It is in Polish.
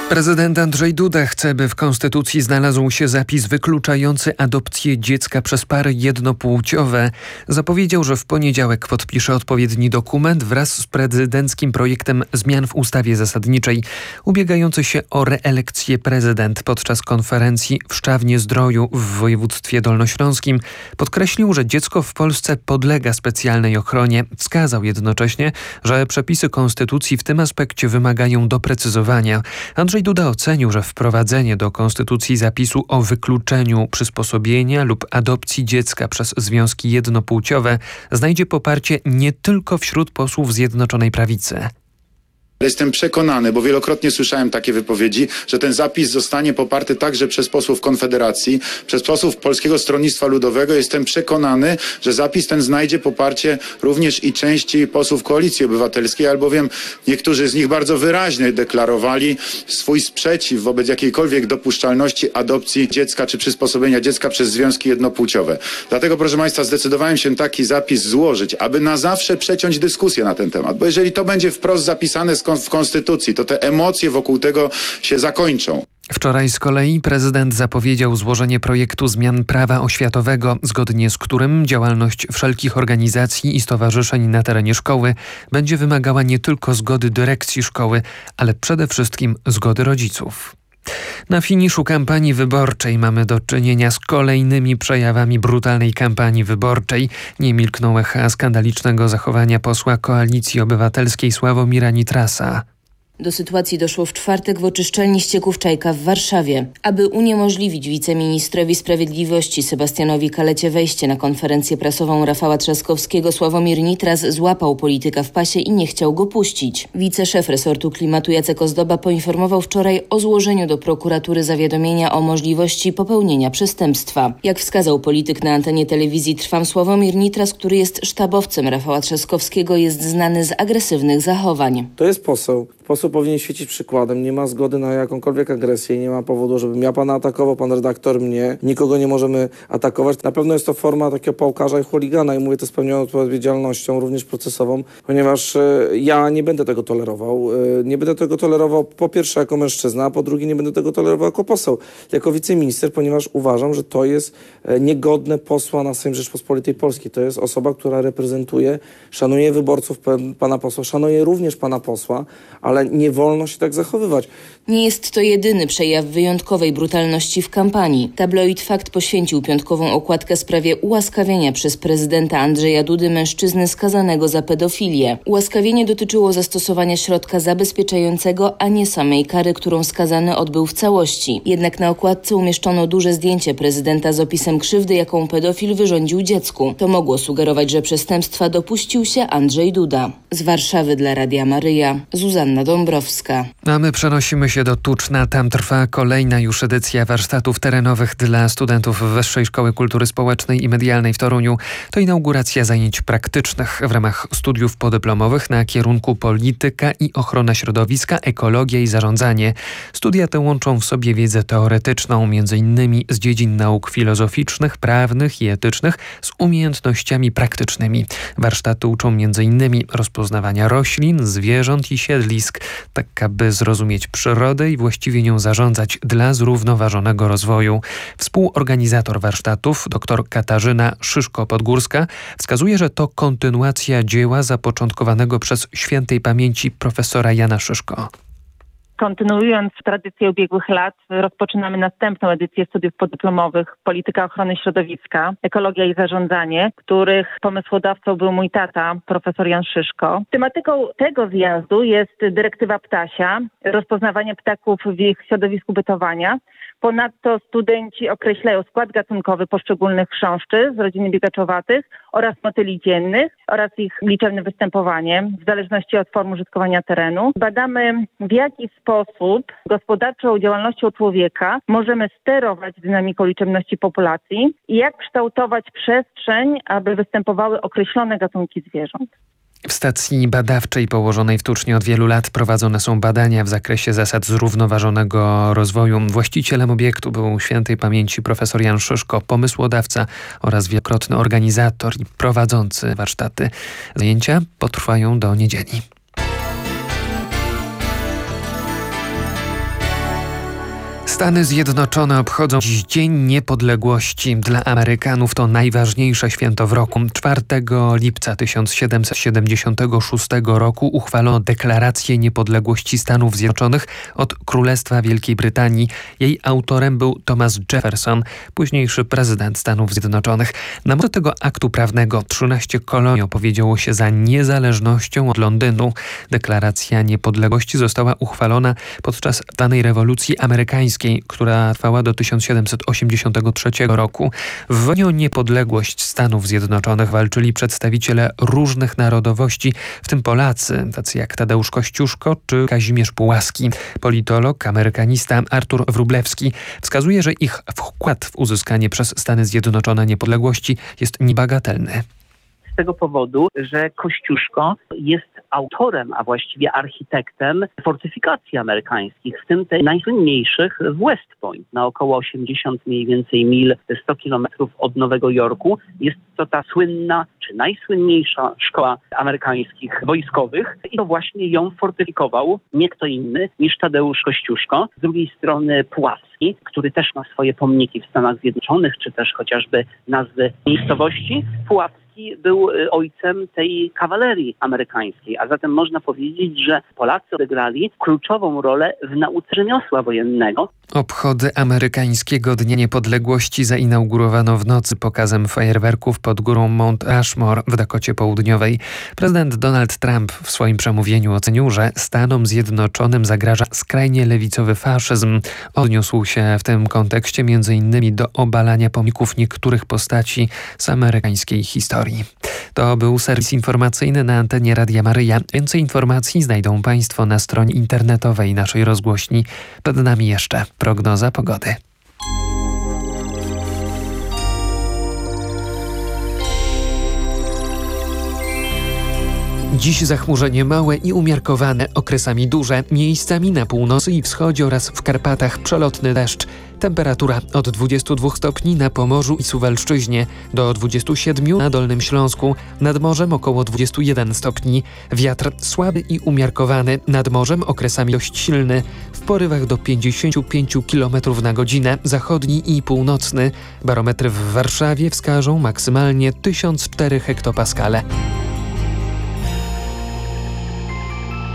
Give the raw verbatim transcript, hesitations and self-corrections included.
Prezydent Andrzej Duda chce, by w konstytucji znalazł się zapis wykluczający adopcję dziecka przez pary jednopłciowe. Zapowiedział, że w poniedziałek podpisze odpowiedni dokument wraz z prezydenckim projektem zmian w ustawie zasadniczej, ubiegający się o reelekcję. Prezydent podczas konferencji w Szczawnie-Zdroju w województwie dolnośląskim podkreślił, że dziecko w Polsce podlega specjalnej ochronie. Wskazał jednocześnie, że przepisy konstytucji w tym aspekcie wymagają doprecyzowania. Andrzej Duda ocenił, że wprowadzenie do konstytucji zapisu o wykluczeniu przysposobienia lub adopcji dziecka przez związki jednopłciowe znajdzie poparcie nie tylko wśród posłów Zjednoczonej Prawicy. Jestem przekonany, bo wielokrotnie słyszałem takie wypowiedzi, że ten zapis zostanie poparty także przez posłów Konfederacji, przez posłów Polskiego Stronnictwa Ludowego. Jestem przekonany, że zapis ten znajdzie poparcie również i części posłów Koalicji Obywatelskiej, albowiem niektórzy z nich bardzo wyraźnie deklarowali swój sprzeciw wobec jakiejkolwiek dopuszczalności adopcji dziecka czy przysposobienia dziecka przez związki jednopłciowe. Dlatego, proszę Państwa, zdecydowałem się taki zapis złożyć, aby na zawsze przeciąć dyskusję na ten temat, bo jeżeli to będzie wprost zapisane z w konstytucji, to te emocje wokół tego się zakończą. Wczoraj z kolei prezydent zapowiedział złożenie projektu zmian prawa oświatowego, zgodnie z którym działalność wszelkich organizacji i stowarzyszeń na terenie szkoły będzie wymagała nie tylko zgody dyrekcji szkoły, ale przede wszystkim zgody rodziców. Na finiszu kampanii wyborczej mamy do czynienia z kolejnymi przejawami brutalnej kampanii wyborczej. Nie milknął echa skandalicznego zachowania posła Koalicji Obywatelskiej Sławomira Nitrasa. Do sytuacji doszło w czwartek w oczyszczalni ścieków Czajka w Warszawie. Aby uniemożliwić wiceministrowi sprawiedliwości Sebastianowi Kalecie wejście na konferencję prasową Rafała Trzaskowskiego, Sławomir Nitras złapał polityka w pasie i nie chciał go puścić. Wiceszef resortu klimatu Jacek Ozdoba poinformował wczoraj o złożeniu do prokuratury zawiadomienia o możliwości popełnienia przestępstwa. Jak wskazał polityk na antenie telewizji Trwam, Sławomir Nitras, który jest sztabowcem Rafała Trzaskowskiego, jest znany z agresywnych zachowań. To jest poseł. Poseł powinien świecić przykładem, nie ma zgody na jakąkolwiek agresję, nie ma powodu, żebym ja pana atakował, pan redaktor mnie, nikogo nie możemy atakować. Na pewno jest to forma takiego pałkarza i chuligana i mówię to z pełną odpowiedzialnością, również procesową, ponieważ e, ja nie będę tego tolerował. E, nie będę tego tolerował po pierwsze jako mężczyzna, a po drugie nie będę tego tolerował jako poseł, jako wiceminister, ponieważ uważam, że to jest e, niegodne posła na Sejm Rzeczpospolitej Polskiej. To jest osoba, która reprezentuje, szanuje wyborców p- pana posła, szanuje również pana posła, ale ale nie wolno się tak zachowywać. Nie jest to jedyny przejaw wyjątkowej brutalności w kampanii. Tabloid Fakt poświęcił piątkową okładkę sprawie ułaskawienia przez prezydenta Andrzeja Dudy mężczyzny skazanego za pedofilię. Ułaskawienie dotyczyło zastosowania środka zabezpieczającego, a nie samej kary, którą skazany odbył w całości. Jednak na okładce umieszczono duże zdjęcie prezydenta z opisem krzywdy, jaką pedofil wyrządził dziecku. To mogło sugerować, że przestępstwa dopuścił się Andrzej Duda. Z Warszawy dla Radia Maryja, Zuzanna Dąbrowska. A my przenosimy się do Tuczna. Tam trwa kolejna już edycja warsztatów terenowych dla studentów Wyższej Szkoły Kultury Społecznej i Medialnej w Toruniu. To inauguracja zajęć praktycznych w ramach studiów podyplomowych na kierunku Polityka i Ochrona Środowiska, Ekologia i Zarządzanie. Studia te łączą w sobie wiedzę teoretyczną, między innymi z dziedzin nauk filozoficznych, prawnych i etycznych, z umiejętnościami praktycznymi. Warsztaty uczą między innymi rozpoznawania roślin, zwierząt i siedlisk, tak aby zrozumieć przyrodę i właściwie nią zarządzać dla zrównoważonego rozwoju. Współorganizator warsztatów, dr Katarzyna Szyszko-Podgórska, wskazuje, że to kontynuacja dzieła zapoczątkowanego przez świętej pamięci profesora Jana Szyszko. Kontynuując tradycję ubiegłych lat, rozpoczynamy następną edycję studiów podyplomowych Polityka Ochrony Środowiska, Ekologia i Zarządzanie, których pomysłodawcą był mój tata, profesor Jan Szyszko. Tematyką tego zjazdu jest dyrektywa ptasia, rozpoznawanie ptaków w ich środowisku bytowania. Ponadto studenci określają skład gatunkowy poszczególnych chrząszczy z rodziny biegaczowatych oraz motyli dziennych oraz ich liczebne występowanie w zależności od form użytkowania terenu. Badamy, w jaki sposób gospodarczą działalnością człowieka możemy sterować dynamiką liczebności populacji i jak kształtować przestrzeń, aby występowały określone gatunki zwierząt. W stacji badawczej położonej w Tucznie od wielu lat prowadzone są badania w zakresie zasad zrównoważonego rozwoju. Właścicielem obiektu był świętej pamięci profesor Jan Szyszko, pomysłodawca oraz wielokrotny organizator i prowadzący warsztaty. Zajęcia potrwają do niedzieli. Stany Zjednoczone obchodzą dziś Dzień Niepodległości. Dla Amerykanów to najważniejsze święto w roku. czwartego lipca tysiąc siedemset siedemdziesiątego szóstego roku uchwalono Deklarację Niepodległości Stanów Zjednoczonych od Królestwa Wielkiej Brytanii. Jej autorem był Thomas Jefferson, późniejszy prezydent Stanów Zjednoczonych. Na mocy tego aktu prawnego trzynaście kolonii opowiedziało się za niezależnością od Londynu. Deklaracja Niepodległości została uchwalona podczas danej rewolucji amerykańskiej, która trwała do tysiąc siedemset osiemdziesiątego trzeciego roku. W wojnie o niepodległość Stanów Zjednoczonych walczyli przedstawiciele różnych narodowości, w tym Polacy, tacy jak Tadeusz Kościuszko czy Kazimierz Pułaski. Politolog, amerykanista Artur Wróblewski wskazuje, że ich wkład w uzyskanie przez Stany Zjednoczone niepodległości jest niebagatelny. Z tego powodu, że Kościuszko jest autorem, a właściwie architektem fortyfikacji amerykańskich, w tym tych najsłynniejszych w West Point, na około osiemdziesiąt mniej więcej mil, sto kilometrów od Nowego Jorku. Jest to ta słynna, czy najsłynniejsza szkoła amerykańskich wojskowych i to właśnie ją fortyfikował nie kto inny niż Tadeusz Kościuszko. Z drugiej strony Pułaski, który też ma swoje pomniki w Stanach Zjednoczonych, czy też chociażby nazwy miejscowości. Pułaski był ojcem tej kawalerii amerykańskiej, a zatem można powiedzieć, że Polacy odegrali kluczową rolę w nauce rzemiosła wojennego. Obchody amerykańskiego Dnia Niepodległości zainaugurowano w nocy pokazem fajerwerków pod górą Mount Rushmore w Dakocie Południowej. Prezydent Donald Trump w swoim przemówieniu ocenił, że Stanom Zjednoczonym zagraża skrajnie lewicowy faszyzm. Odniósł się w tym kontekście między innymi do obalania pomników niektórych postaci z amerykańskiej historii. To był serwis informacyjny na antenie Radia Maryja. Więcej informacji znajdą Państwo na stronie internetowej naszej rozgłośni. Przed nami jeszcze prognoza pogody. Dziś zachmurzenie małe i umiarkowane, okresami duże, miejscami na północy i wschodzie oraz w Karpatach przelotny deszcz. Temperatura od dwudziestu dwóch stopni na Pomorzu i Suwalszczyźnie do dwudziestu siedmiu na Dolnym Śląsku, nad morzem około dwudziestu jeden stopni. Wiatr słaby i umiarkowany, nad morzem okresami dość silny, w porywach do pięćdziesięciu pięciu kilometrów na godzinę, zachodni i północny. Barometry w Warszawie wskażą maksymalnie tysiąc cztery hektopaskale.